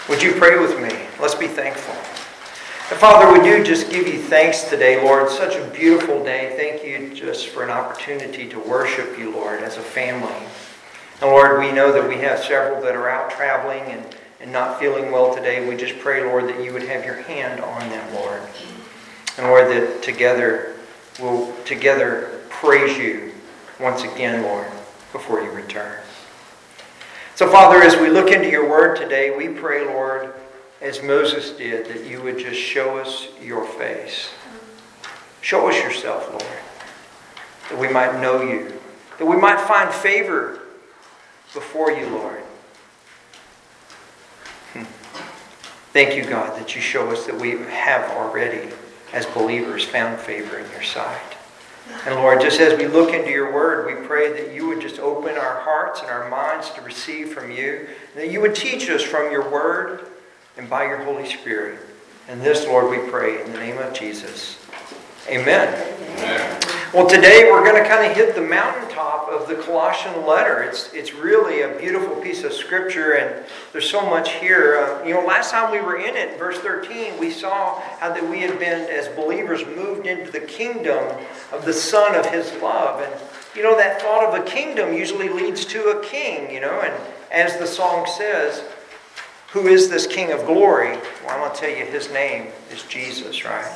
Would you pray with me? Let's be thankful. And Father, we do just give you thanks today, Lord. Such a beautiful day. Thank you just for an opportunity to worship you, Lord, as a family. And Lord, we know that we have several that are out traveling and not feeling well today. We just pray, Lord, that you would have your hand on them, Lord. And Lord, that together we'll praise you once again, Lord, before you return. So, Father, as we look into your word today, we pray, Lord, as Moses did, that you would just show us your face. Show us yourself, Lord, that we might know you, that we might find favor before you, Lord. Thank you, God, that you show us that we have already, as believers, found favor in your sight. And Lord, just as we look into your word, we pray that you would just open our hearts and our minds to receive from you, and that you would teach us from your word and by your Holy Spirit. And this, Lord, we pray in the name of Jesus. Amen. Amen. Well, today we're going to kind of hit the mountaintop of the Colossian letter. It's really a beautiful piece of scripture, and there's so much here. Last time we were in it, verse 13, we saw how that we had been, as believers, moved into the kingdom of the Son of His love. And, that thought of a kingdom usually leads to a king, and as the song says, who is this King of glory? Well, I'm going to tell you, his name is Jesus, right?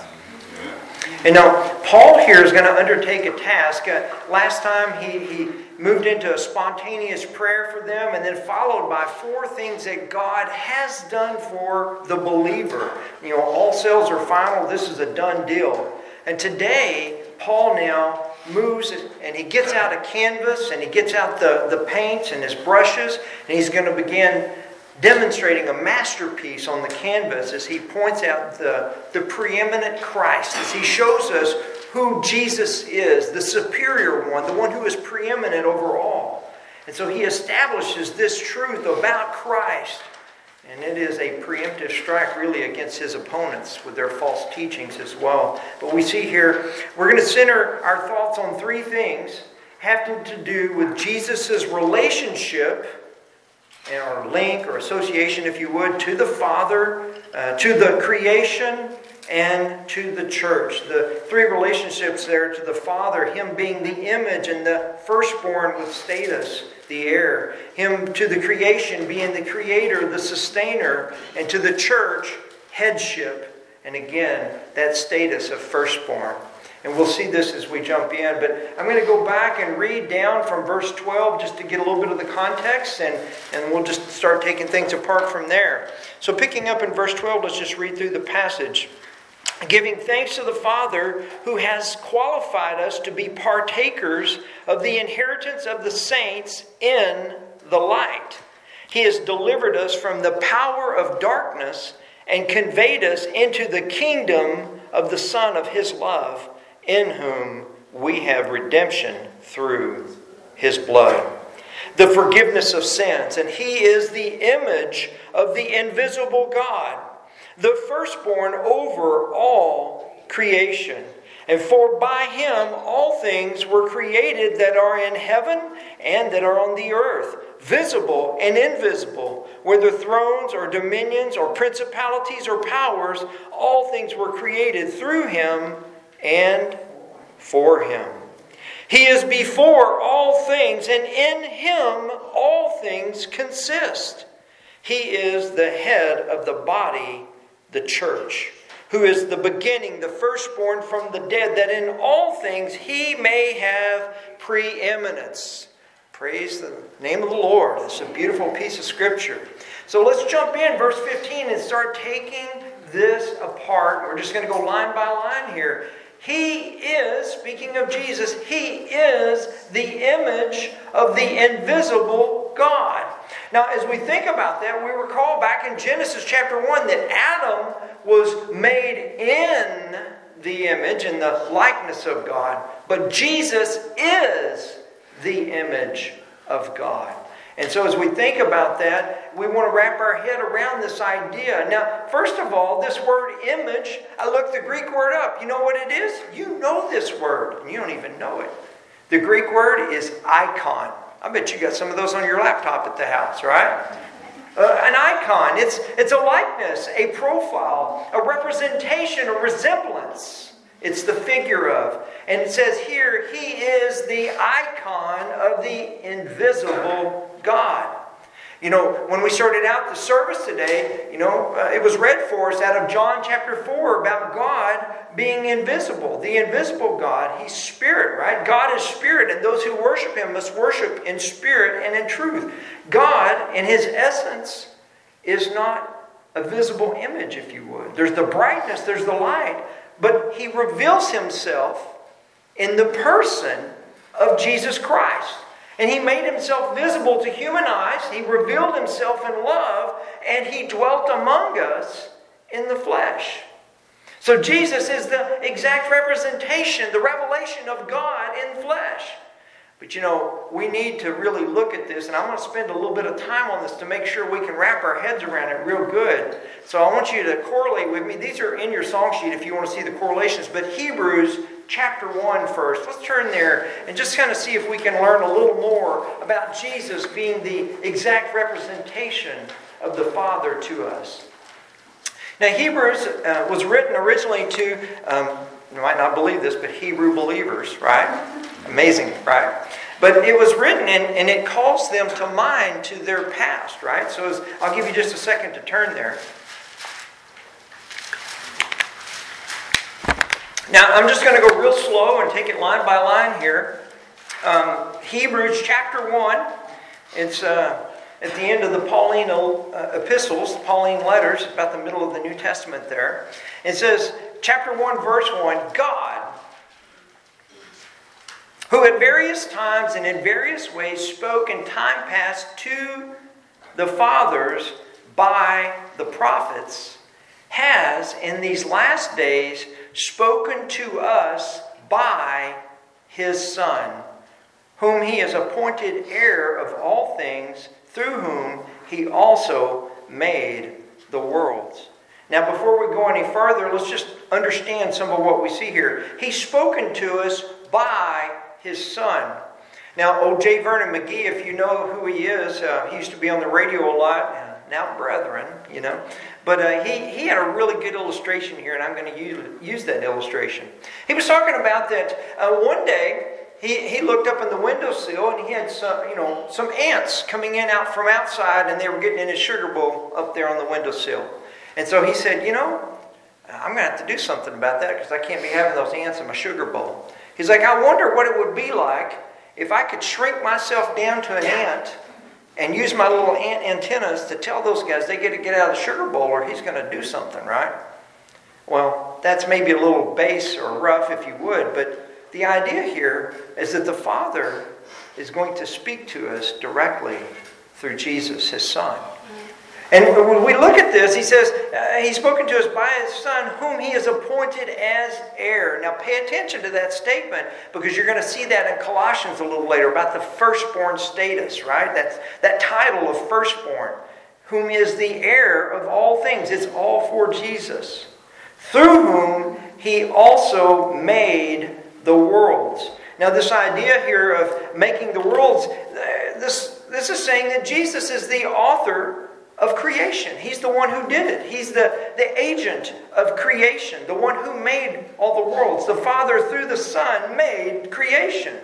And now, Paul here is going to undertake a task. Last time he moved into a spontaneous prayer for them, and then followed by 4 things that God has done for the believer. All sales are final. This is a done deal. And today, Paul now moves and he gets out a canvas and he gets out the paints and his brushes, and he's going to begin demonstrating a masterpiece on the canvas as he points out the preeminent Christ, as he shows us who Jesus is, the superior one, the one who is preeminent over all. And so he establishes this truth about Christ, and it is a preemptive strike really against his opponents with their false teachings as well. But we see here, we're going to center our thoughts on 3 things having to do with Jesus' relationship and our link or association, if you would, to the Father, to the creation, and to the church. The 3 relationships there: to the Father, Him being the image and the firstborn with status, the heir. Him to the creation, being the creator, the sustainer. And to the church, headship. And again, that status of firstborn. And we'll see this as we jump in. But I'm going to go back and read down from verse 12 just to get a little bit of the context. And we'll just start taking things apart from there. So picking up in verse 12, let's just read through the passage. Giving thanks to the Father who has qualified us to be partakers of the inheritance of the saints in the light. He has delivered us from the power of darkness and conveyed us into the kingdom of the Son of His love, in whom we have redemption through His blood, the forgiveness of sins. And He is the image of the invisible God, the firstborn over all creation. And for by Him all things were created that are in heaven and that are on the earth, visible and invisible, whether thrones or dominions or principalities or powers. All things were created through Him and for Him. He is before all things, and in Him all things consist. He is the head of the body, the church, who is the beginning, the firstborn from the dead, that in all things He may have preeminence. Praise the name of the Lord. It's a beautiful piece of scripture. So let's jump in, verse 15, and start taking this apart. We're just going to go line by line here. He is, speaking of Jesus, He is the image of the invisible God. Now, as we think about that, we recall back in Genesis chapter 1 that Adam was made in the image and the likeness of God. But Jesus is the image of God. And so as we think about that, we want to wrap our head around this idea. Now, first of all, this word image, I looked the Greek word up. You know what it is? You know this word, and you don't even know it. The Greek word is icon. I bet you got some of those on your laptop at the house, right? an icon. It's a likeness, a profile, a representation, a resemblance. It's the figure of. And it says here, He is the icon of the invisible God. You know, when we started out the service today, it was read for us out of John chapter 4 about God being invisible. The invisible God, He's spirit, right? God is spirit, and those who worship Him must worship in spirit and in truth. God, in His essence, is not a visible image, if you would. There's the brightness, there's the light, but He reveals Himself in the person of Jesus Christ. And He made Himself visible to human eyes. He revealed Himself in love, and He dwelt among us in the flesh. So Jesus is the exact representation, the revelation of God in flesh. But we need to really look at this, and I'm going to spend a little bit of time on this to make sure we can wrap our heads around it real good. So I want you to correlate with me. These are in your song sheet if you want to see the correlations. But Hebrews chapter 1 first. Let's turn there and just kind of see if we can learn a little more about Jesus being the exact representation of the Father to us. Now, Hebrews was written originally to, you might not believe this, but Hebrew believers, right? Amazing, right? But it was written and it calls them to mind to their past, right? So I'll give you just a second to turn there. Now, I'm just going to go real slow and take it line by line here. Hebrews chapter 1. It's at the end of the Pauline epistles, Pauline letters, about the middle of the New Testament there. It says, chapter 1, verse 1, God, who at various times and in various ways spoke in time past to the fathers by the prophets, has in these last days spoken to us by His Son, whom He has appointed heir of all things, through whom He also made the worlds. Now, before we go any further, let's just understand some of what we see here. He's spoken to us by His Son. Now, old J. Vernon McGee, if you know who he is, he used to be on the radio a lot. Now, brethren, But he had a really good illustration here, and I'm going to use that illustration. He was talking about that one day, he looked up in the windowsill and he had some ants coming in out from outside, and they were getting in his sugar bowl up there on the windowsill. And so he said, I'm going to have to do something about that because I can't be having those ants in my sugar bowl. He's like, I wonder what it would be like if I could shrink myself down to an ant and use my little ant antennas to tell those guys they got to get out of the sugar bowl or he's going to do something, right? Well, that's maybe a little base or rough if you would, but the idea here is that the Father is going to speak to us directly through Jesus, His Son. And when we look at this, he says, He's spoken to us by His Son, whom He has appointed as heir. Now pay attention to that statement, because you're going to see that in Colossians a little later, about the firstborn status, right? That title of firstborn, whom is the heir of all things. It's all for Jesus, through whom He also made the worlds. Now this idea here of making the worlds, this is saying that Jesus is the author of creation. He's the one who did it. He's the agent of creation, the one who made all the worlds. The Father, through the Son, made creation.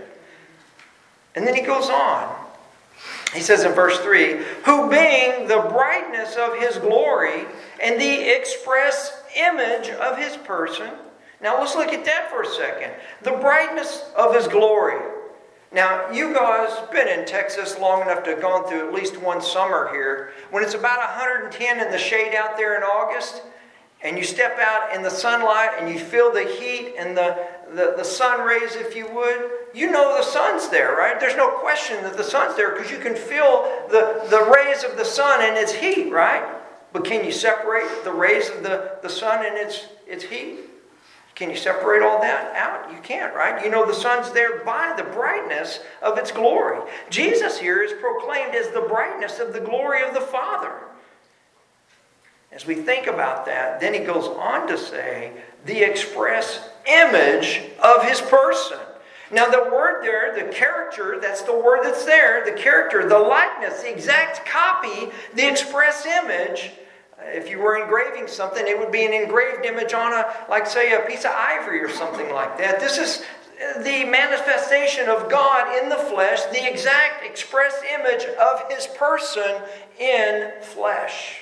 And then he goes on. He says in verse 3, who being the brightness of His glory and the express image of His person. Now let's look at that for a second. The brightness of His glory. Now, you guys have been in Texas long enough to have gone through at least one summer here. When it's about 110 in the shade out there in August, and you step out in the sunlight and you feel the heat and the sun rays, if you would, you know the sun's there, right? There's no question that the sun's there because you can feel the rays of the sun and its heat, right? But can you separate the rays of the sun and its heat? Can you separate all that out? You can't, right? You know the sun's there by the brightness of its glory. Jesus here is proclaimed as the brightness of the glory of the Father. As we think about that, then he goes on to say, the express image of His person. Now the word there, the character, that's the word that's there, the character, the likeness, the exact copy the express image. If you were engraving something, it would be an engraved image on say, a piece of ivory or something like that. This is the manifestation of God in the flesh, the exact express image of His person in flesh.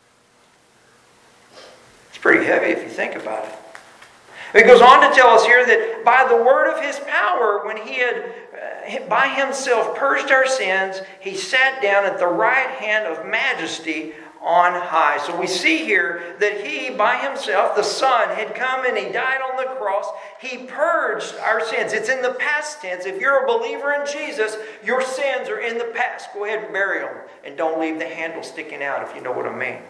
It's pretty heavy if you think about it. It goes on to tell us here that by the word of His power, when He had by Himself purged our sins, He sat down at the right hand of majesty on high. So we see here that He, by Himself, the Son, had come and He died on the cross. He purged our sins. It's in the past tense. If you're a believer in Jesus, your sins are in the past. Go ahead and bury them. And don't leave the handle sticking out, if you know what I mean.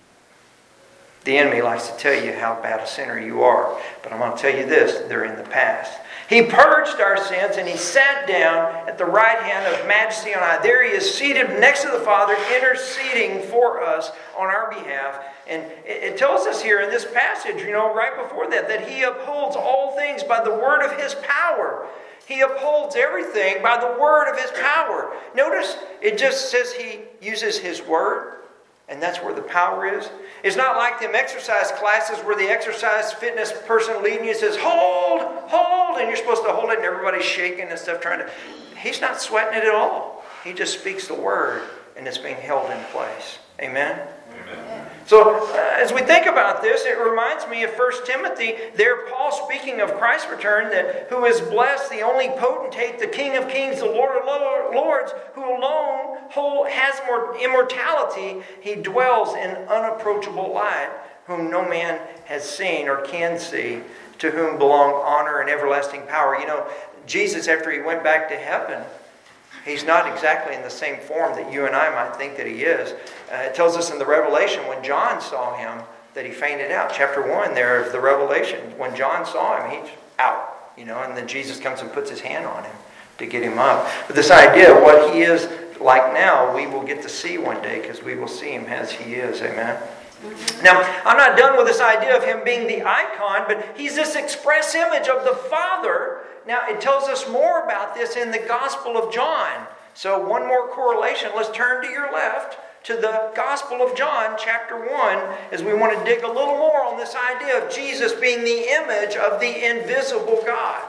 The enemy likes to tell you how bad a sinner you are. But I'm going to tell you this, they're in the past. He purged our sins and He sat down at the right hand of majesty on high. There He is seated next to the Father, interceding for us on our behalf. And it tells us here in this passage, right before that He upholds all things by the word of His power. He upholds everything by the word of His power. Notice it just says He uses His word. And that's where the power is. It's not like them exercise classes where the exercise fitness person leading you says, hold, and you're supposed to hold it and everybody's shaking and stuff trying to... He's not sweating it at all. He just speaks the word and it's being held in place. Amen? Amen. So as we think about this, it reminds me of 1 Timothy. There Paul speaking of Christ's return, that who is blessed, the only potentate, the King of kings, the Lord of lords, who alone has more immortality. He dwells in unapproachable light, whom no man has seen or can see, to whom belong honor and everlasting power. Jesus, after He went back to heaven, He's not exactly in the same form that you and I might think that He is. It tells us in the Revelation when John saw Him that he fainted out. Chapter 1 there of the Revelation. When John saw Him, he's out. And then Jesus comes and puts His hand on him to get him up. But this idea of what He is like now, we will get to see one day because we will see Him as He is. Amen? Now, I'm not done with this idea of Him being the icon, but He's this express image of the Father. Now, it tells us more about this in the Gospel of John. So, one more correlation. Let's turn to your left to the Gospel of John, chapter 1, as we want to dig a little more on this idea of Jesus being the image of the invisible God.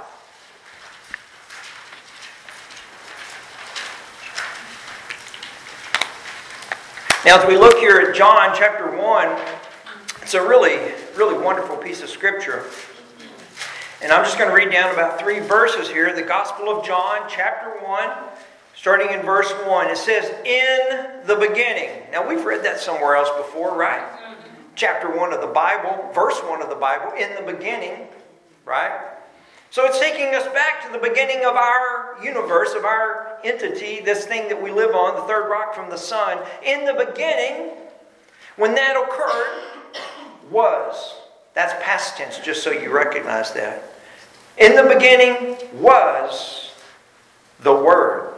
Now, as we look here at John chapter 1, it's a really, really wonderful piece of Scripture. And I'm just going to read down about 3 verses here. The Gospel of John, chapter 1, starting in verse 1. It says, in the beginning. Now, we've read that somewhere else before, right? Chapter 1 of the Bible, verse 1 of the Bible, in the beginning, right? So it's taking us back to the beginning of our universe, of our entity, this thing that we live on, the third rock from the sun. In the beginning, when that occurred, was. That's past tense, just so you recognize that. In the beginning was the Word.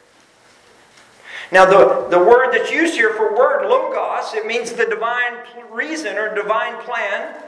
Now, the word that's used here for word, logos, it means the divine reason or divine plan.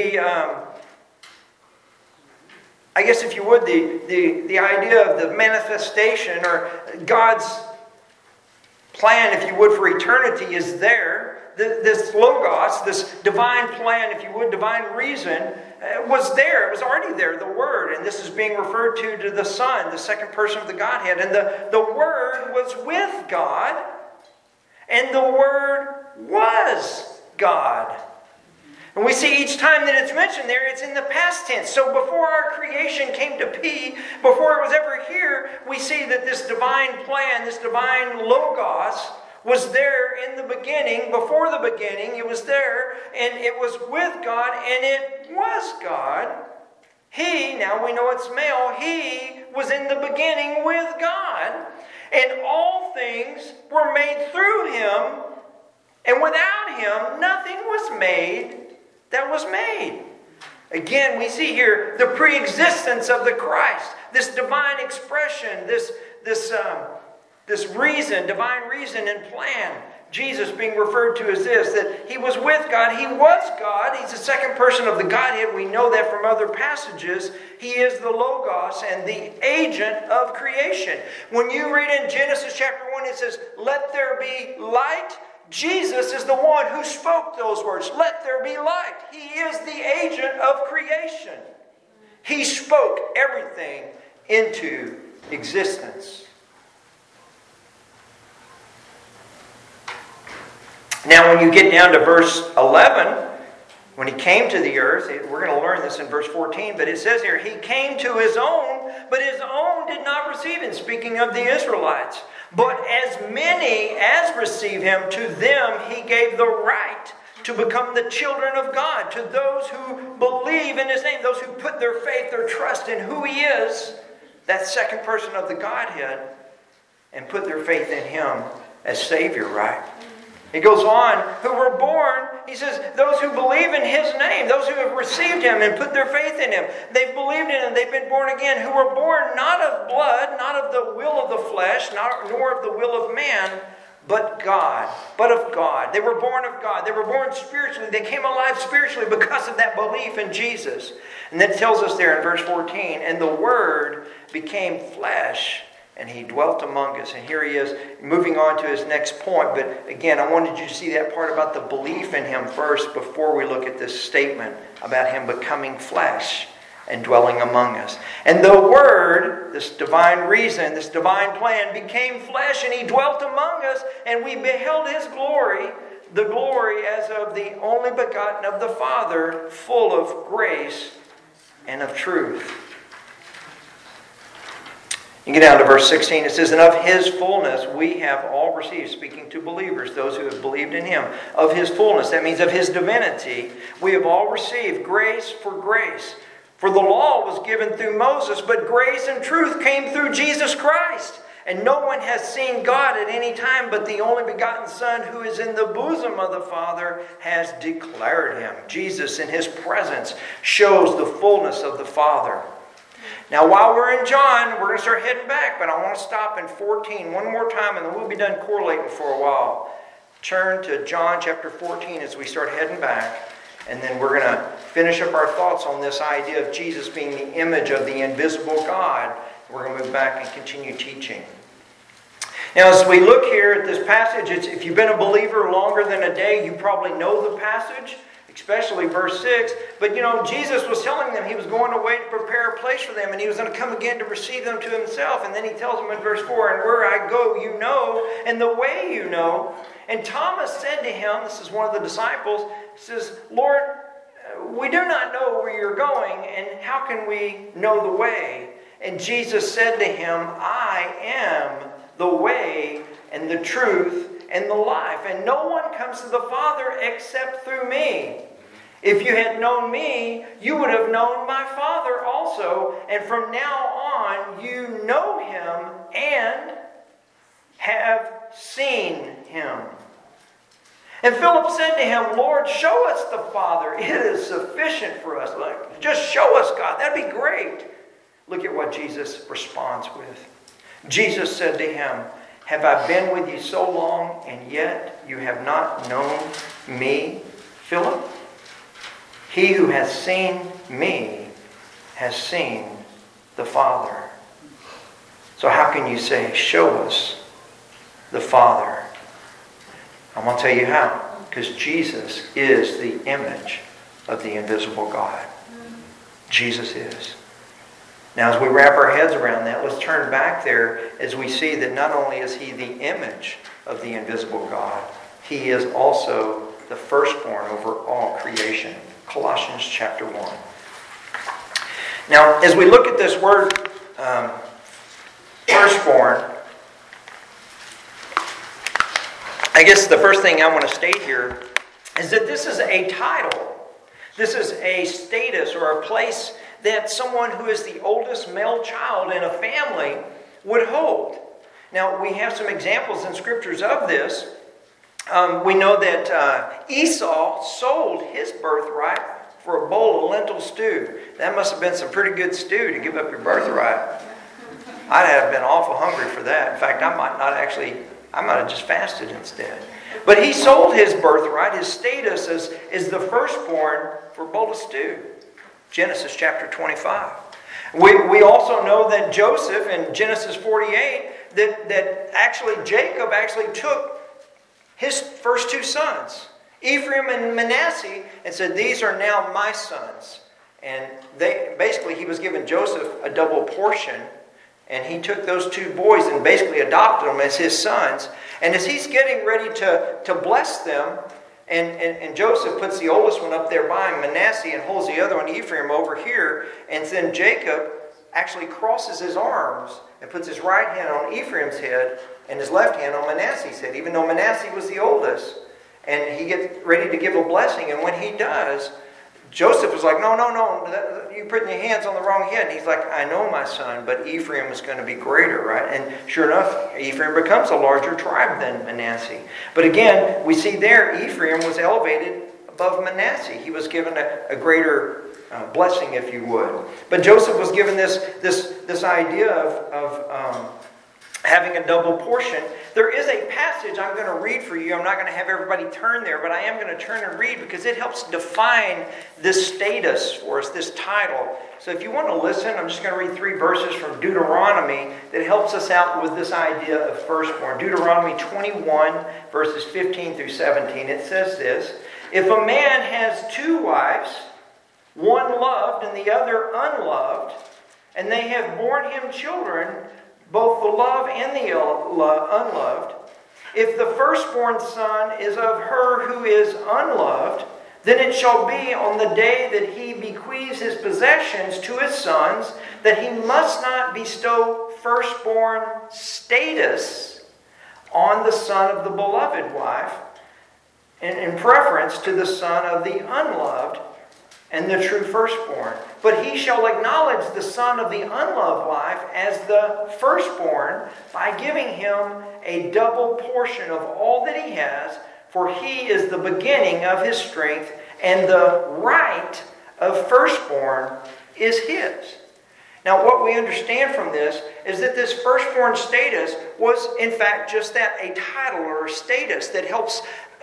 I guess if you would, the idea of the manifestation or God's plan, if you would, for eternity is there. This logos, this divine plan, if you would, divine reason, was there. It was already there, the Word. And this is being referred to the Son, the second person of the Godhead. And the Word was with God, and the Word was God. And we see each time that it's mentioned there, it's in the past tense. So before our creation came to be, before it was ever here, we see that this divine plan, this divine logos, was there in the beginning. Before the beginning, it was there, and it was with God, and it was God. He, now we know it's male, He was in the beginning with God, and all things were made through Him, and without Him, nothing was made that was made. Again, we see here the pre-existence of the Christ, this divine expression, this reason, divine reason and plan. Jesus being referred to as this, that He was with God. He was God. He's the second person of the Godhead. We know that from other passages. He is the Logos and the agent of creation. When you read in Genesis chapter 1, it says, "Let there be light." Jesus is the one who spoke those words. Let there be light. He is the agent of creation. He spoke everything into existence. Now, when you get down to verse 11, when he came to the earth, we're going to learn this in verse 14, but it says here, he came to his own, but his own did not receive him, speaking of the Israelites. But as many as receive him, to them he gave the right to become the children of God, to those who believe in his name, those who put their faith, their trust in who he is, that second person of the Godhead, and put their faith in him as Savior, right? He goes on, who were born, he says, those who believe in his name, those who have received him and put their faith in him, they've believed in him, they've been born again, who were born not of blood, not of the will of the flesh, nor of the will of man, but of God. They were born of God. They were born spiritually. They came alive spiritually because of that belief in Jesus. And that tells us there in verse 14, and the Word became flesh, and he dwelt among us. And here he is moving on to his next point. But again, I wanted you to see that part about the belief in him first before we look at this statement about him becoming flesh and dwelling among us. And the Word, this divine reason, this divine plan, became flesh, and he dwelt among us, and we beheld his glory, the glory as of the only begotten of the Father, full of grace and of truth. You get down to verse 16, it says, and of his fullness we have all received, speaking to believers, those who have believed in him. Of his fullness, that means of his divinity, we have all received grace for grace. For the law was given through Moses, but grace and truth came through Jesus Christ. And no one has seen God at any time, but the only begotten Son who is in the bosom of the Father has declared him. Jesus in his presence shows the fullness of the Father. Now, while we're in John, we're going to start heading back, but I want to stop in 14 one more time, and then we'll be done correlating for a while. Turn to John chapter 14 as we start heading back, and then we're going to finish up our thoughts on this idea of Jesus being the image of the invisible God. We're going to move back and continue teaching. Now, as we look here at this passage, if you've been a believer longer than a day, you probably know the passage, especially verse 6. But Jesus was telling them he was going away to prepare a place for them, and he was going to come again to receive them to himself. And then he tells them in verse 4, and where I go you know, and the way you know. And Thomas said to him, this is one of the disciples, says, Lord, we do not know where you're going, and how can we know the way? And Jesus said to him, I am the way and the truth and the life, and no one comes to the Father except through me. If you had known me, you would have known my Father also, and from now on you know him and have seen him. And Philip said to him, Lord, show us the Father. It is sufficient for us. Look, just show us God. That'd be great. Look at what Jesus responds with. Jesus said to him, have I been with you so long, and yet you have not known me, Philip? He who has seen me has seen the Father. So how can you say, show us the Father? I'm going to tell you how. Because Jesus is the image of the invisible God. Jesus is. Now, as we wrap our heads around that, let's turn back there as we see that not only is he the image of the invisible God, he is also the firstborn over all creation. Colossians chapter 1. Now, as we look at this word, firstborn, I guess the first thing I want to state here is that this is a title. This is a status or a place that someone who is the oldest male child in a family would hold. Now, we have some examples in scriptures of this. We know that Esau sold his birthright for a bowl of lentil stew. That must have been some pretty good stew to give up your birthright. I'd have been awful hungry for that. In fact, I might have just fasted instead. But he sold his birthright, his status as the firstborn for a bowl of stew. Genesis chapter 25. We also know that Joseph in Genesis 48, that actually Jacob actually took his first two sons, Ephraim and Manasseh, and said, these are now my sons. And he was giving Joseph a double portion. And he took those two boys and basically adopted them as his sons. And as he's getting ready to bless them, and Joseph puts the oldest one up there by him, Manasseh, and holds the other one, Ephraim, over here. And then Jacob actually crosses his arms and puts his right hand on Ephraim's head and his left hand on Manasseh's head, even though Manasseh was the oldest. And he gets ready to give a blessing. And when he does, Joseph was like, no, you're putting your hands on the wrong head. And he's like, I know, my son, but Ephraim is going to be greater, right? And sure enough, Ephraim becomes a larger tribe than Manasseh. But again, we see there, Ephraim was elevated above Manasseh. He was given a greater blessing, if you would. But Joseph was given this idea of having a double portion. There is a passage I'm going to read for you. I'm not going to have everybody turn there, but I am going to turn and read because it helps define this status for us, this title. So if you want to listen, I'm just going to read 3 verses from Deuteronomy that helps us out with this idea of firstborn. Deuteronomy 21, verses 15 through 17. It says this: if a man has 2 wives, one loved and the other unloved, and they have borne him children, both the loved and the unloved, if the firstborn son is of her who is unloved, then it shall be on the day that he bequeaths his possessions to his sons that he must not bestow firstborn status on the son of the beloved wife, in preference to the son of the unloved and the true firstborn. But he shall acknowledge the son of the unloved wife as the firstborn by giving him a double portion of all that he has, for he is the beginning of his strength, and the right of firstborn is his. Now, what we understand from this is that this firstborn status was, in fact, just that, a title or a status that helps.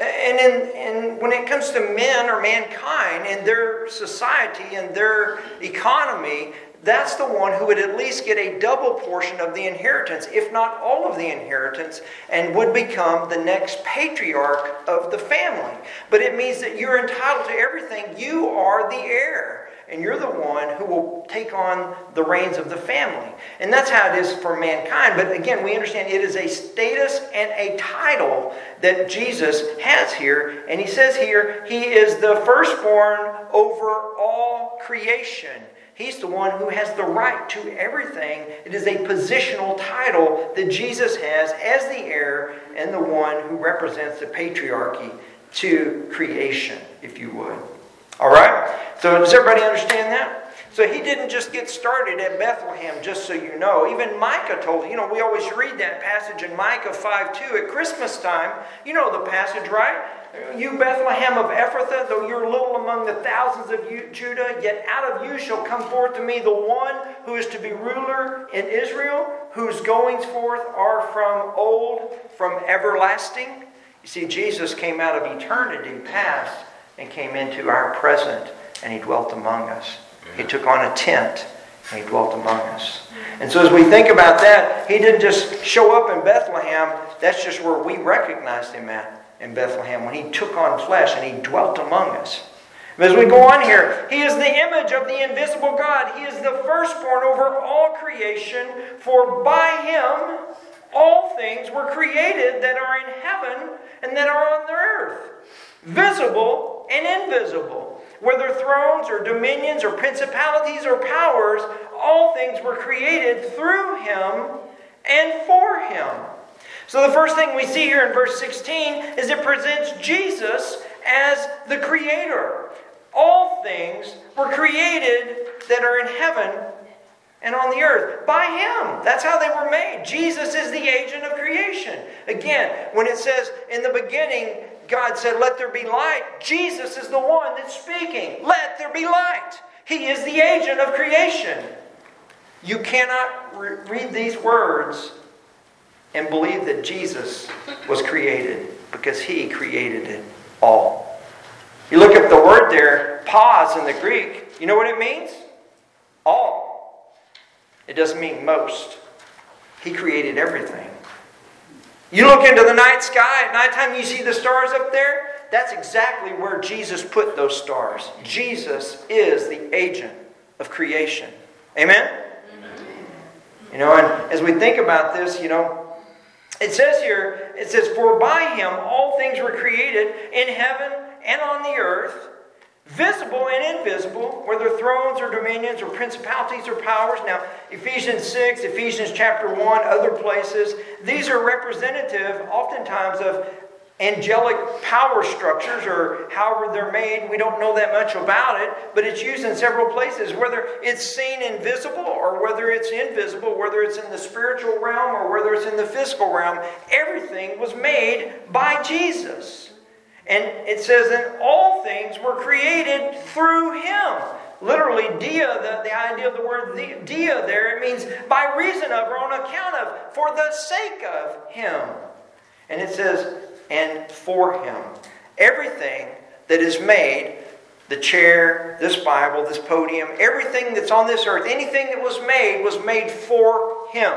And when it comes to men or mankind and their society and their economy, that's the one who would at least get a double portion of the inheritance, if not all of the inheritance, and would become the next patriarch of the family. But it means that you're entitled to everything. You are the heir. And you're the one who will take on the reins of the family. And that's how it is for mankind. But again, we understand it is a status and a title that Jesus has here. And he says here, he is the firstborn over all creation. He's the one who has the right to everything. It is a positional title that Jesus has as the heir and the one who represents the patriarchy to creation, if you would. All right? So does everybody understand that? So he didn't just get started at Bethlehem, just so you know. Even Micah told, we always read that passage in Micah 5:2 at Christmas time. You know the passage, right? You Bethlehem of Ephrathah, though you're little among the thousands of Judah, yet out of you shall come forth to me the one who is to be ruler in Israel, whose goings forth are from old, from everlasting. You see, Jesus came out of eternity past and came into our present, and he dwelt among us. He took on a tent, and he dwelt among us. And so as we think about that, he didn't just show up in Bethlehem. That's just where we recognized him at, in Bethlehem, when he took on flesh and he dwelt among us. But as we go on here, he is the image of the invisible God. He is the firstborn over all creation, for by him all things were created that are in heaven and that are on the earth, visible and invisible, whether thrones or dominions or principalities or powers, all things were created through him and for him. So the first thing we see here in verse 16 is it presents Jesus as the creator. All things were created that are in heaven and on the earth by him. That's how they were made. Jesus is the agent of creation. Again, when it says in the beginning, God said, let there be light, Jesus is the one that's speaking. Let there be light. He is the agent of creation. You cannot read these words and believe that Jesus was created, because he created it all. You look up the word there, pause in the Greek, you know what it means? All. It doesn't mean most. He created everything. You look into the night sky at nighttime, you see the stars up there. That's exactly where Jesus put those stars. Jesus is the agent of creation. Amen? And as we think about this, it says here, for by Him all things were created in heaven and on the earth, visible and invisible, whether thrones or dominions or principalities or powers. Now, Ephesians 6, Ephesians chapter 1, other places, these are representative oftentimes of angelic power structures, or however they're made. We don't know that much about it, but it's used in several places, whether it's seen invisible or whether it's invisible, whether it's in the spiritual realm or whether it's in the physical realm. Everything was made by Jesus. And it says that all things were created through Him. Literally, dia, the idea of the word dia there, it means by reason of or on account of, for the sake of Him. And it says, and for Him. Everything that is made, the chair, this Bible, this podium, everything that's on this earth, anything that was made for Him.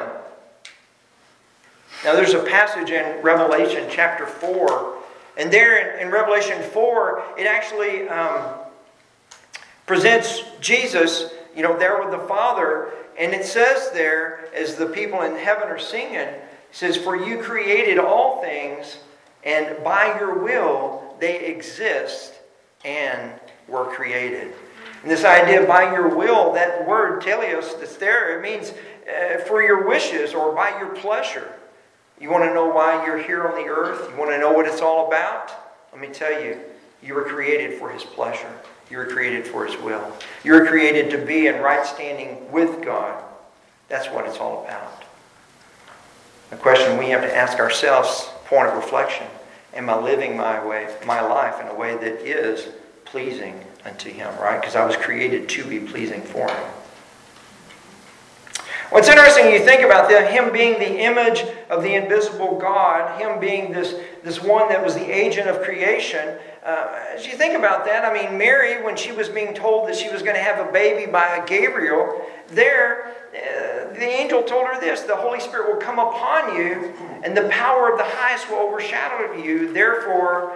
Now there's a passage in Revelation chapter 4, and there in Revelation 4, it actually presents Jesus, there with the Father, and it says there, as the people in heaven are singing, it says, for you created all things, and by your will they exist and were created. And this idea of by your will, that word teleos that's there, it means for your wishes or by your pleasure. You want to know why you're here on the earth? You want to know what it's all about? Let me tell you, you were created for His pleasure. You were created for His will. You were created to be in right standing with God. That's what it's all about. The question we have to ask ourselves, point of reflection, am I living my life in a way that is pleasing unto Him, right? Because I was created to be pleasing for Him. What's interesting, you think about that, Him being the image of the invisible God, Him being this one that was the agent of creation. As you think about that, Mary, when she was being told that she was going to have a baby by Gabriel, the angel told her this, the Holy Spirit will come upon you, and the power of the highest will overshadow you. Therefore,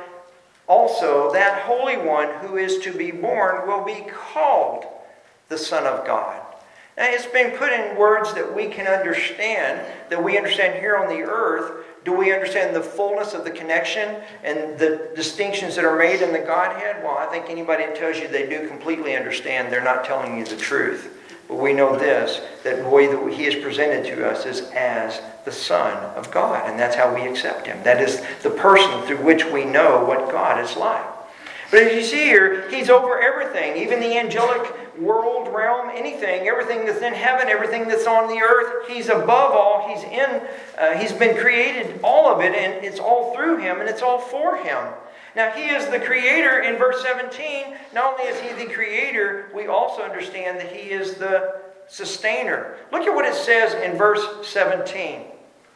also, that Holy One who is to be born will be called the Son of God. Now, it's been put in words that we can understand, that we understand here on the earth. Do we understand the fullness of the connection and the distinctions that are made in the Godhead? Well, I think anybody that tells you they do completely understand, they're not telling you the truth. But we know this, that the way that He is presented to us is as the Son of God. And that's how we accept Him. That is the person through which we know what God is like. But as you see here, He's over everything, even the angelic world, realm, anything, everything that's in heaven, everything that's on the earth. He's above all. He's been created, all of it, and it's all through Him, and it's all for Him. Now, He is the Creator in verse 17. Not only is He the Creator, we also understand that He is the Sustainer. Look at what it says in verse 17. It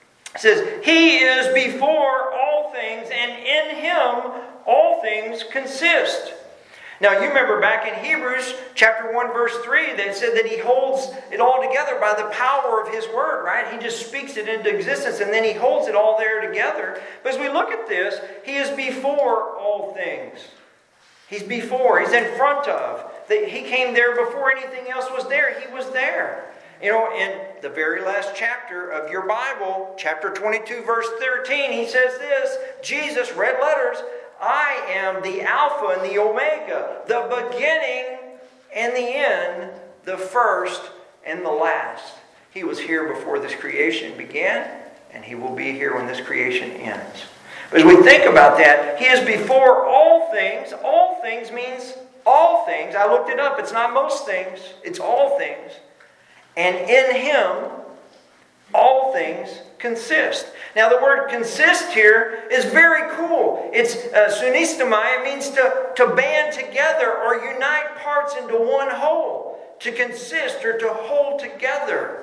says, He is before all things, and in Him all things consist. Now, you remember back in Hebrews chapter 1, verse 3, they said that He holds it all together by the power of His Word, right? He just speaks it into existence, and then He holds it all there together. But as we look at this, He is before all things. He's before. He's in front of. He came there before anything else was there. He was there. In the very last chapter of your Bible, chapter 22, verse 13, He says this, Jesus, red letters, I am the Alpha and the Omega, the beginning and the end, the first and the last. He was here before this creation began, and He will be here when this creation ends. But as we think about that, He is before all things. All things means all things. I looked it up. It's not most things. It's all things. And in Him, all things consist. Now the word consist here is very cool. It's sunistomai. It means to band together or unite parts into one whole. To consist or to hold together.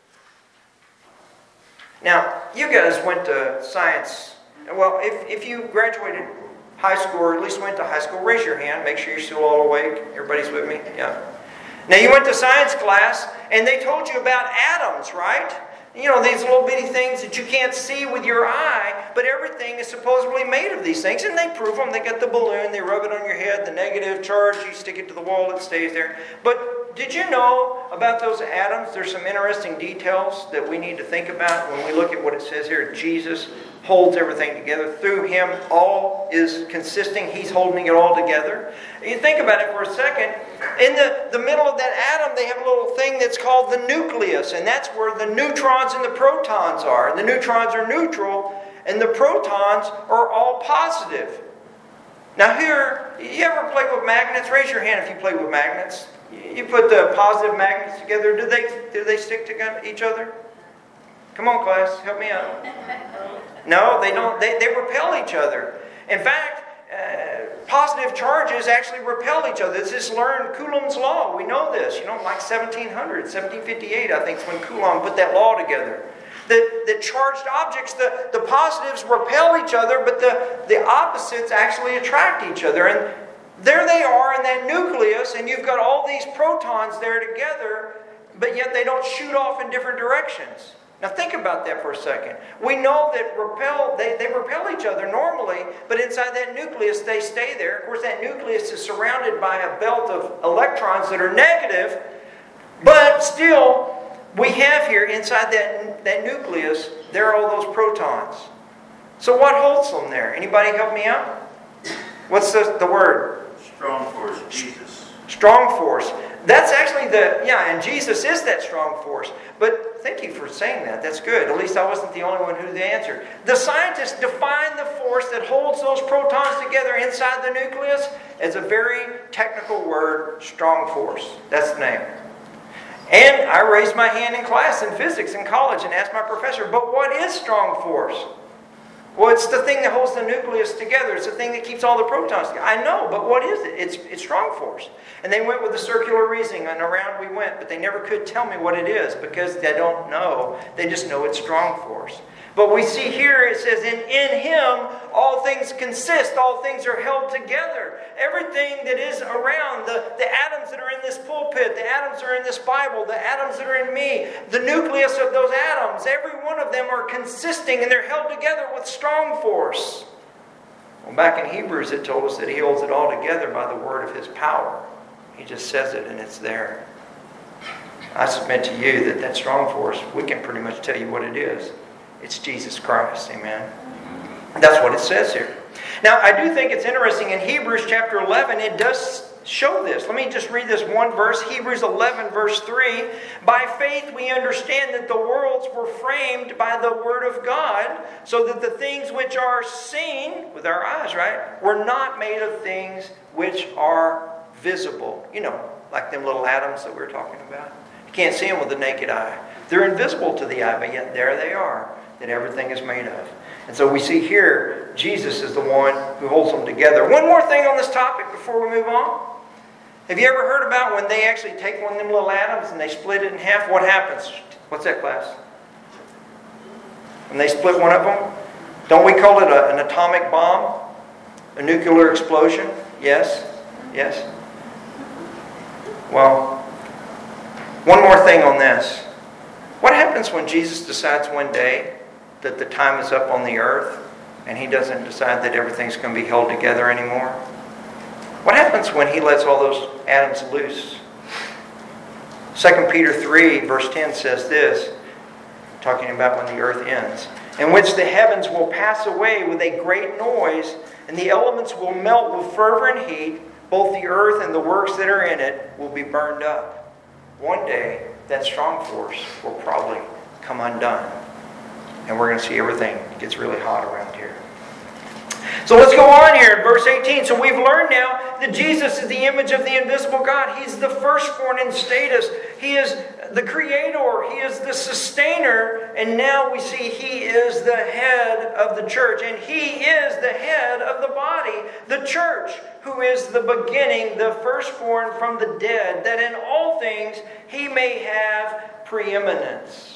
Now, you guys went to science. Well, if you graduated high school or at least went to high school, raise your hand. Make sure you're still all awake. Everybody's with me? Yeah. Now, you went to science class and they told you about atoms, right? These little bitty things that you can't see with your eye, but everything is supposedly made of these things. And they prove them. They get the balloon, they rub it on your head, the negative charge, you stick it to the wall, it stays there. But did you know about those atoms? There's some interesting details that we need to think about when we look at what it says here. Jesus holds everything together. Through Him, all is consisting. He's holding it all together. You think about it for a second. In the middle of that atom, they have a little thing that's called the nucleus. And that's where the neutrons and the protons are. And the neutrons are neutral, and the protons are all positive. Now here, you ever play with magnets? Raise your hand if you play with magnets. You put the positive magnets together. Do they stick to each other? Come on, class, help me out. No, they don't. They repel each other. In fact, positive charges actually repel each other. This is learned Coulomb's law. We know this. Like 1758, I think, is when Coulomb put that law together. The charged objects, the positives repel each other, but the opposites actually attract each other. And there they are in that nucleus, and you've got all these protons there together, but yet they don't shoot off in different directions. Now think about that for a second. We know that they repel each other normally, but inside that nucleus they stay there. Of course, that nucleus is surrounded by a belt of electrons that are negative, but still, we have here inside that nucleus, there are all those protons. So what holds them there? Anybody help me out? What's the word? Strong force, Jesus. Strong force. That's actually and Jesus is that strong force. But thank you for saying that. That's good. At least I wasn't the only one who knew the answer. The scientists define the force that holds those protons together inside the nucleus as a very technical word, strong force. That's the name. And I raised my hand in class in physics in college and asked my professor, but what is strong force? Well, it's the thing that holds the nucleus together. It's the thing that keeps all the protons together. I know, but what is it? It's strong force. And they went with the circular reasoning, and around we went, but they never could tell me what it is because they don't know. They just know it's strong force. But we see here it says, in Him all things consist, all things are held together. Everything that is around, the atoms that are in this pulpit, the atoms that are in this Bible, the atoms that are in me, the nucleus of those atoms, every one of them are consisting and they're held together with strong force. Well, back in Hebrews it told us that He holds it all together by the word of His power. He just says it and it's there. I submit to you that strong force, we can pretty much tell you what it is. It's Jesus Christ. Amen. That's what it says here. Now, I do think it's interesting. In Hebrews chapter 11, it does show this. Let me just read this one verse. Hebrews 11, verse 3. By faith we understand that the worlds were framed by the word of God, so that the things which are seen with our eyes, right, were not made of things which are visible. Like them little atoms that we were talking about. You can't see them with the naked eye. They're invisible to the eye, but yet there they are, that everything is made of. And so we see here, Jesus is the one who holds them together. One more thing on this topic before we move on. Have you ever heard about when they actually take one of them little atoms and they split it in half? What happens? What's that, class? When they split one of them? Don't we call it an atomic bomb? A nuclear explosion? Yes? Yes? Well, one more thing on this. What happens when Jesus decides one day that the time is up on the earth and He doesn't decide that everything's going to be held together anymore? What happens when He lets all those atoms loose? 2 Peter 3 verse 10 says this, talking about when the earth ends, in which the heavens will pass away with a great noise, and the elements will melt with fervent heat. Both the earth and the works that are in it will be burned up. One day, that strong force will probably come undone. And we're going to see everything gets really hot around here. So let's go on here in verse 18. So we've learned now that Jesus is the image of the invisible God. He's the firstborn in status. He is the creator. He is the sustainer. And now we see He is the head of the church. And He is the head of the body, the church, who is the beginning, the firstborn from the dead, that in all things He may have preeminence.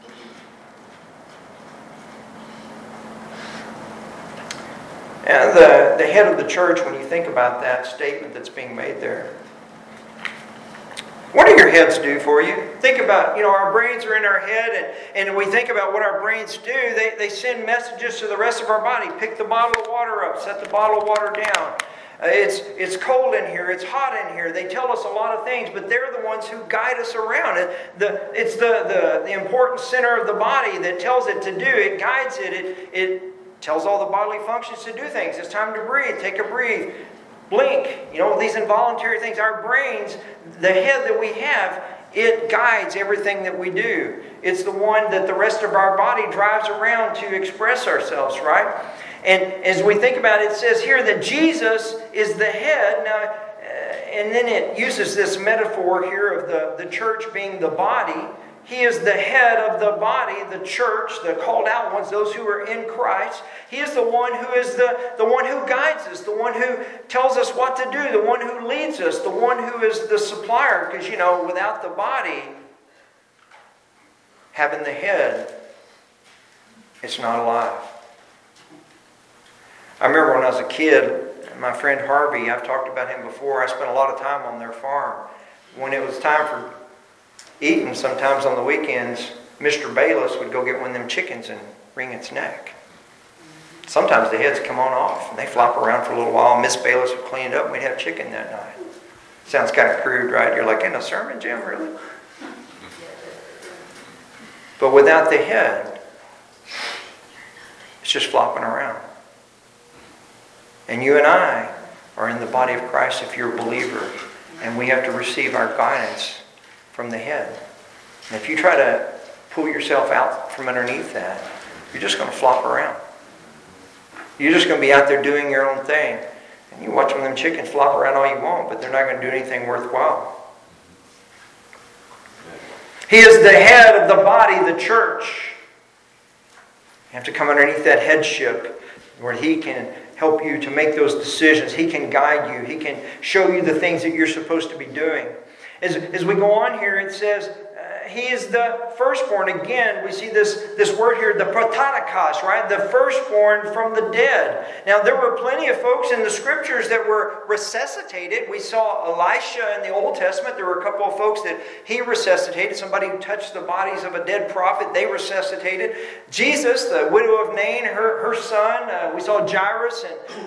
And the head of the church, when you think about that statement that's being made there, What do your heads do for you? Think about, our brains are in our head, and we think about what our brains do. They send messages to the rest of our body. Pick the bottle of water up, set the bottle of water down. It's cold in here, it's hot in here. They tell us a lot of things, but they're the ones who guide us around. It's the important center of the body that tells it to do. It guides it. It tells all the bodily functions to do things. It's time to breathe. Take a breathe. Blink. These involuntary things. Our brains, the head that we have, it guides everything that we do. It's the one that the rest of our body drives around to express ourselves, right? And as we think about it, it says here that Jesus is the head. Now, and then it uses this metaphor here of the church being the body. He is the head of the body, the church, the called out ones, those who are in Christ. He is the one who is the one who guides us, the one who tells us what to do, the one who leads us, the one who is the supplier. Because, without the body having the head, it's not alive. I remember when I was a kid, my friend Harvey, I've talked about him before, I spent a lot of time on their farm. When it was time for eating, sometimes on the weekends, Mr. Bayless would go get one of them chickens and wring its neck. Sometimes the heads come on off and they flop around for a little while. Miss Bayless would clean it up and we'd have chicken that night. Sounds kind of crude, right? You're like, in a sermon, Jim, really? But without the head, it's just flopping around. And you and I are in the body of Christ if you're a believer. And we have to receive our guidance from the head. And if you try to pull yourself out from underneath that, you're just going to flop around. You're just going to be out there doing your own thing. And you watch them chickens flop around all you want, but they're not going to do anything worthwhile. He is the head of the body, the church. You have to come underneath that headship where He can help you to make those decisions. He can guide you. He can show you the things that you're supposed to be doing. As we go on here, it says, He is the firstborn. Again, we see this word here, the prototokos, right? The firstborn from the dead. Now, there were plenty of folks in the Scriptures that were resuscitated. We saw Elisha in the Old Testament. There were a couple of folks that he resuscitated. Somebody who touched the bodies of a dead prophet, they resuscitated. Jesus, the widow of Nain, her son. We saw Jairus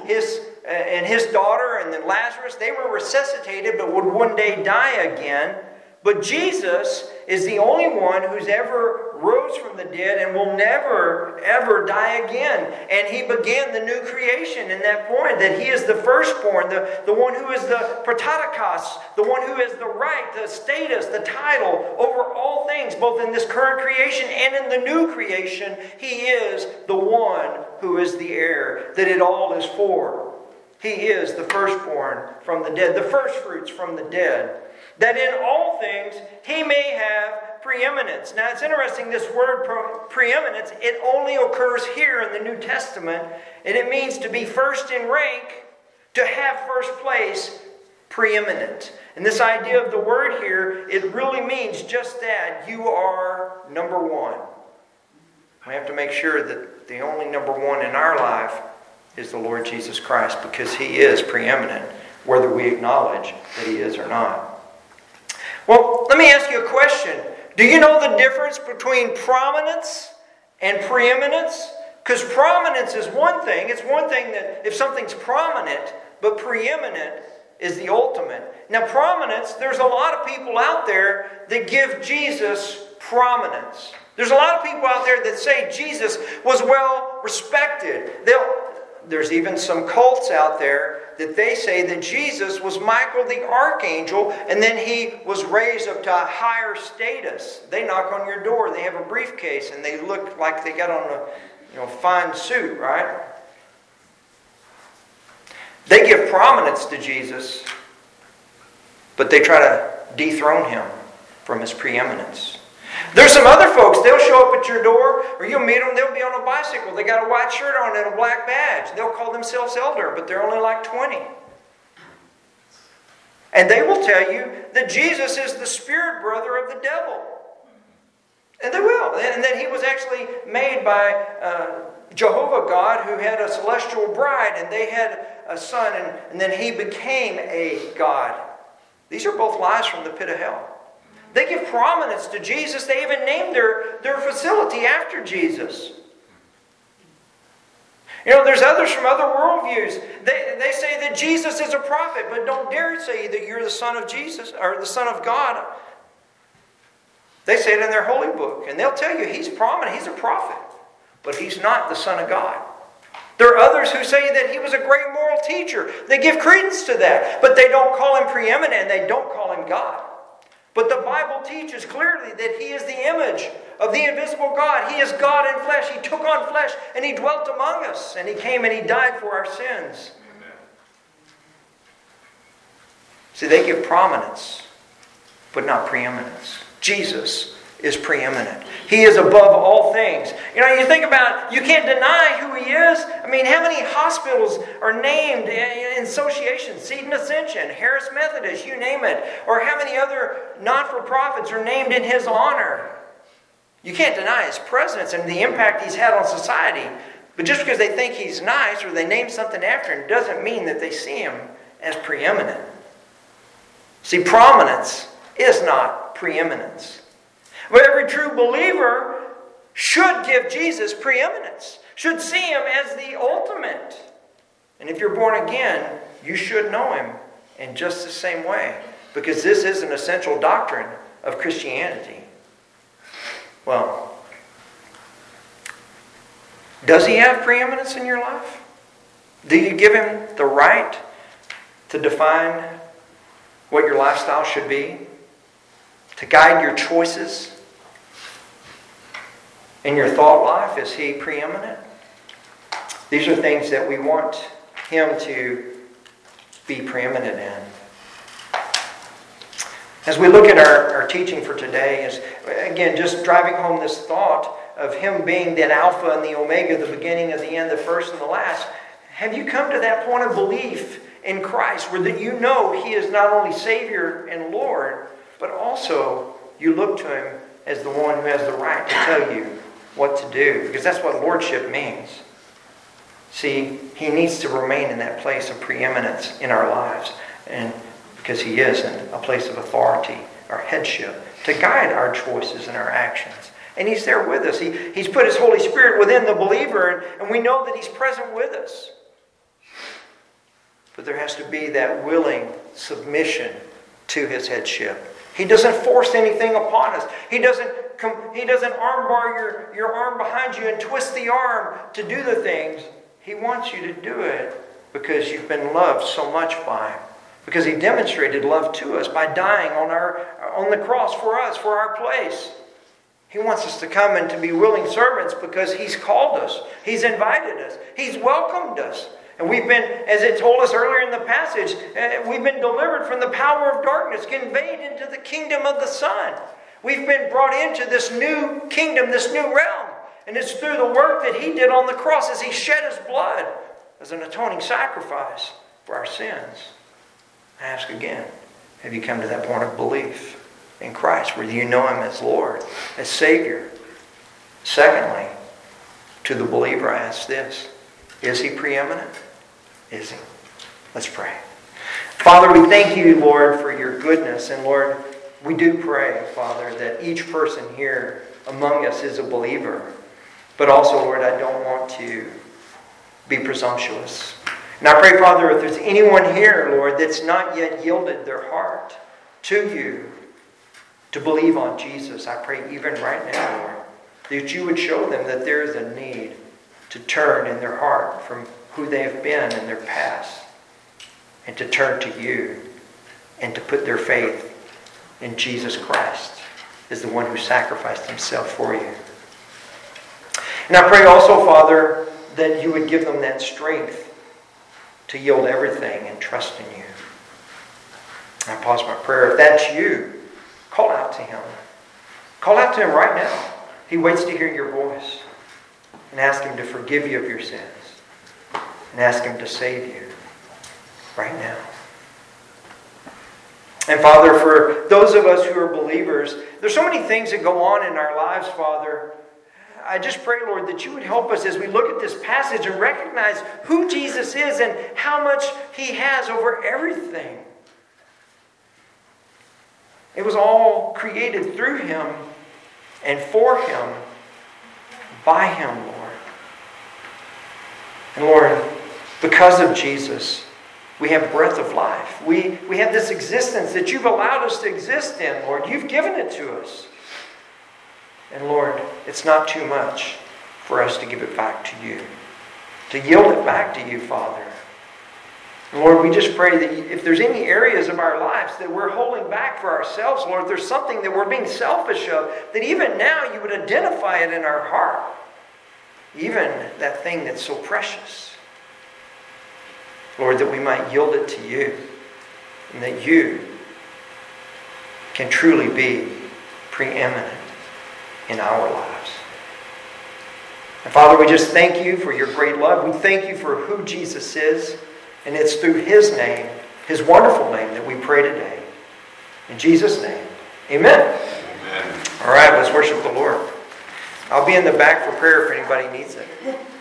and his daughter, and then Lazarus. They were resuscitated, but would one day die again. But Jesus is the only one who's ever rose from the dead and will never, ever die again. And He began the new creation in that point, that He is the firstborn, the one who is the prototokos, the one who has the right, the status, the title over all things, both in this current creation and in the new creation. He is the one who is the heir, that it all is for. He is the firstborn from the dead, the firstfruits from the dead, that in all things He may have preeminence. Now it's interesting, this word preeminence, it only occurs here in the New Testament, and it means to be first in rank, to have first place, preeminent. And this idea of the word here, it really means just that. You are number one. We have to make sure that the only number one in our life is the Lord Jesus Christ, because He is preeminent, whether we acknowledge that He is or not. Well, let me ask you a question. Do you know the difference between prominence and preeminence? Because prominence is one thing. It's one thing that if something's prominent, but preeminent is the ultimate. Now, prominence, there's a lot of people out there that give Jesus prominence. There's a lot of people out there that say Jesus was well respected. There's even some cults out there that they say that Jesus was Michael the Archangel, and then He was raised up to a higher status. They knock on your door, they have a briefcase, and they look like they got on a fine suit, right? They give prominence to Jesus, but they try to dethrone Him from His preeminence. There's some other folks, they'll show up at your door, or you'll meet them, they'll be on a bicycle. They got a white shirt on and a black badge. They'll call themselves elder, but they're only like 20. And they will tell you that Jesus is the spirit brother of the devil. And they will. And that He was actually made by Jehovah God, who had a celestial bride, and they had a son, and then He became a God. These are both lies from the pit of hell. They give prominence to Jesus. They even name their facility after Jesus. There's others from other worldviews. They say that Jesus is a prophet, but don't dare say that you're the Son of Jesus or the Son of God. They say it in their holy book, and they'll tell you he's prominent, he's a prophet, but he's not the Son of God. There are others who say that he was a great moral teacher. They give credence to that, but they don't call him preeminent and they don't call him God. But the Bible teaches clearly that he is the image of the invisible God. He is God in flesh. He took on flesh and he dwelt among us. And he came and he died for our sins. Amen. See, they give prominence, but not preeminence. Jesus is preeminent. He is above all things. You think about, you can't deny who he is. I mean, how many hospitals are named in associations? Seton Ascension, Harris Methodist, you name it. Or how many other not-for-profits are named in his honor? You can't deny his presence and the impact he's had on society. But just because they think he's nice or they name something after him doesn't mean that they see him as preeminent. See, prominence is not preeminence. But every true believer should give Jesus preeminence, should see him as the ultimate. And if you're born again, you should know him in just the same way, because this is an essential doctrine of Christianity. Well, does he have preeminence in your life? Do you give him the right to define what your lifestyle should be? To guide your choices in your thought life? Is he preeminent? These are things that we want him to be preeminent in. As we look at our teaching for today, is again just driving home this thought of him being that Alpha and the Omega, the beginning and the end, the first and the last. Have you come to that point of belief in Christ where that you know he is not only Savior and Lord, but also you look to him as the one who has the right to tell you what to do? Because that's what lordship means. See, he needs to remain in that place of preeminence in our lives. And because he is in a place of authority, our headship, to guide our choices and our actions. And he's there with us. He's put his Holy Spirit within the believer, and we know that he's present with us. But there has to be that willing submission to his headship. He doesn't force anything upon us. He doesn't armbar your arm behind you and twist the arm to do the things. He wants you to do it because you've been loved so much by him. Because he demonstrated love to us by dying on the cross for us, for our place. He wants us to come and to be willing servants because he's called us. He's invited us. He's welcomed us. And we've been, as it told us earlier in the passage, we've been delivered from the power of darkness, conveyed into the kingdom of the Son. We've been brought into this new kingdom, this new realm. And it's through the work that he did on the cross as he shed his blood as an atoning sacrifice for our sins. I ask again, have you come to that point of belief in Christ where you know him as Lord, as Savior? Secondly, to the believer I ask this, is he preeminent? Is he? Let's pray. Father, we thank you, Lord, for your goodness. And Lord, we do pray, Father, that each person here among us is a believer. But also, Lord, I don't want to be presumptuous. And I pray, Father, if there's anyone here, Lord, that's not yet yielded their heart to you to believe on Jesus, I pray even right now, Lord, that you would show them that there is a need to turn in their heart from who they have been in their past and to turn to you and to put their faith in Jesus Christ as the one who sacrificed himself for you. And I pray also, Father, that you would give them that strength to yield everything and trust in you. I pause my prayer. If that's you, call out to him. Call out to him right now. He waits to hear your voice. And ask him to forgive you of your sins. And ask him to save you right now. And Father, for those of us who are believers, there's so many things that go on in our lives, Father. I just pray, Lord, that you would help us as we look at this passage and recognize who Jesus is and how much he has over everything. It was all created through Him and for Him, by Him, Lord. And Lord, because of Jesus, we have breath of life. We have this existence that You've allowed us to exist in, Lord. You've given it to us. And Lord, it's not too much for us to give it back to You, to yield it back to You, Father. And Lord, we just pray that if there's any areas of our lives that we're holding back for ourselves, Lord, if there's something that we're being selfish of, that even now You would identify it in our heart. Even that thing that's so precious. Lord, that we might yield it to You, and that You can truly be preeminent in our lives. And Father, we just thank You for Your great love. We thank You for who Jesus is, and it's through His name, His wonderful name, that we pray today. In Jesus' name, amen. Amen. All right, let's worship the Lord. I'll be in the back for prayer if anybody needs it.